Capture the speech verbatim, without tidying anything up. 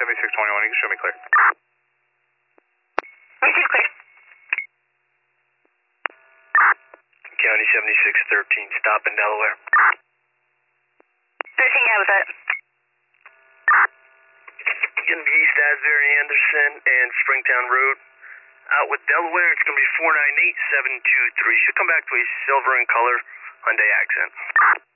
seventy-six twenty-one, you can show me clear. Receive clear. County seventy-six thirteen, stop in Delaware. thirteen, yeah, was that? Getting to East Asbury, Anderson, and Springtown Road. Out with Delaware, it's going to be four nine eight seven two three. Should come back to a silver in color Hyundai Accent.